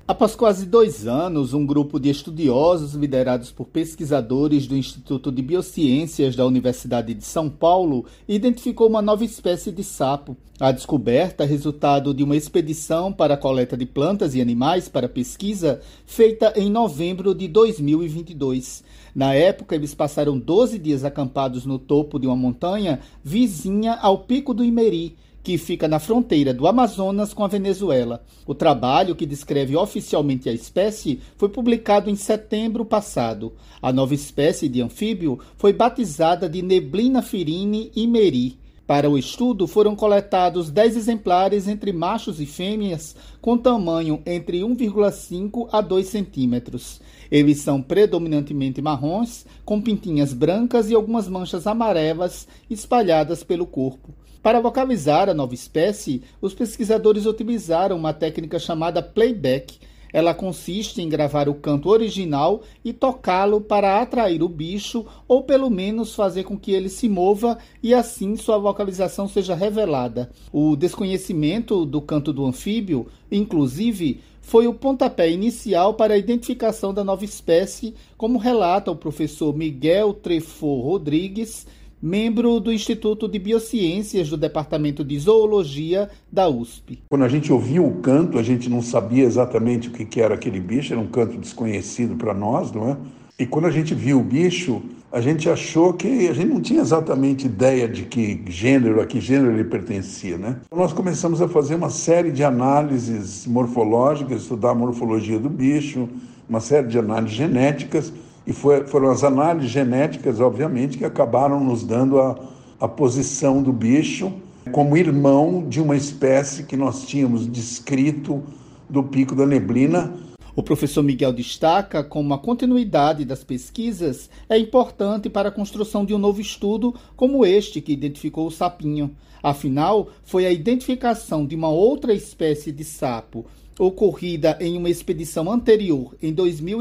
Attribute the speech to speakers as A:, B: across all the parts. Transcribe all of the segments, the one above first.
A: Após quase 2 anos, um grupo de estudiosos liderados por pesquisadores do Instituto de Biociências da Universidade de São Paulo identificou uma nova espécie de sapo. A descoberta é resultado de uma expedição para a coleta de plantas e animais para pesquisa feita em novembro de 2022. Na época, eles passaram 12 dias acampados no topo de uma montanha vizinha ao Pico do Imeri, que fica na fronteira do Amazonas com a Venezuela. O trabalho, que descreve oficialmente a espécie, foi publicado em setembro passado. A nova espécie de anfíbio foi batizada de Neblina firine imeri. Para o estudo, foram coletados 10 exemplares entre machos e fêmeas com tamanho entre 1,5 a 2 centímetros. Eles são predominantemente marrons, com pintinhas brancas e algumas manchas amarelas espalhadas pelo corpo. Para localizar a nova espécie, os pesquisadores utilizaram uma técnica chamada playback. Ela consiste em gravar o canto original e tocá-lo para atrair o bicho ou pelo menos fazer com que ele se mova e assim sua localização seja revelada. O desconhecimento do canto do anfíbio, inclusive, foi o pontapé inicial para a identificação da nova espécie, como relata o professor Miguel Trefo Rodrigues, membro do Instituto de Biociências do Departamento de Zoologia da USP.
B: Quando a gente ouviu o canto, a gente não sabia exatamente o que era aquele bicho, era um canto desconhecido para nós, não é? E quando a gente viu o bicho, a gente achou que a gente não tinha exatamente ideia de a que gênero ele pertencia, né? Nós começamos a fazer uma série de análises morfológicas, estudar a morfologia do bicho, uma série de análises genéticas, e foram as análises genéticas, obviamente, que acabaram nos dando a posição do bicho como irmão de uma espécie que nós tínhamos descrito do Pico da Neblina.
A: O professor Miguel destaca como a continuidade das pesquisas é importante para a construção de um novo estudo como este que identificou o sapinho. Afinal, foi a identificação de uma outra espécie de sapo ocorrida em uma expedição anterior, em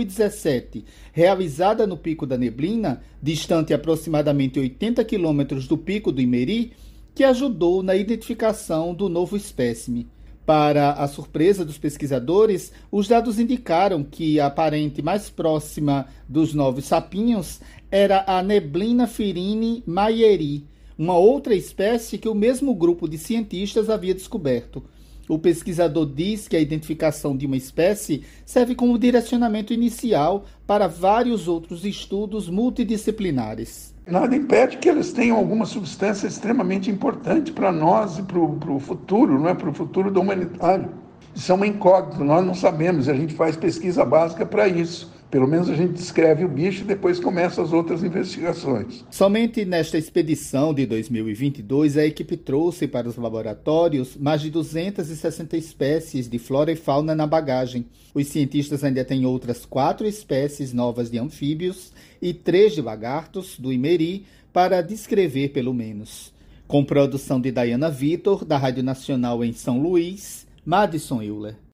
A: 2017, realizada no Pico da Neblina, distante aproximadamente 80 quilômetros do Pico do Imeri, que ajudou na identificação do novo espécime. Para a surpresa dos pesquisadores, os dados indicaram que a parente mais próxima dos novos sapinhos era a Neblina firine maieri, uma outra espécie que o mesmo grupo de cientistas havia descoberto. O pesquisador diz que a identificação de uma espécie serve como direcionamento inicial para vários outros estudos multidisciplinares.
B: Nada impede que eles tenham alguma substância extremamente importante para nós e para o futuro, não é? Para o futuro da humanidade. Isso é uma incógnita, nós não sabemos, a gente faz pesquisa básica para isso. Pelo menos a gente descreve o bicho e depois começa as outras investigações.
A: Somente nesta expedição de 2022, a equipe trouxe para os laboratórios mais de 260 espécies de flora e fauna na bagagem. Os cientistas ainda têm outras 4 espécies novas de anfíbios e 3 de lagartos do Imeri para descrever pelo menos. Com produção de Dayana Vitor, da Rádio Nacional em São Luís, Madison Euler.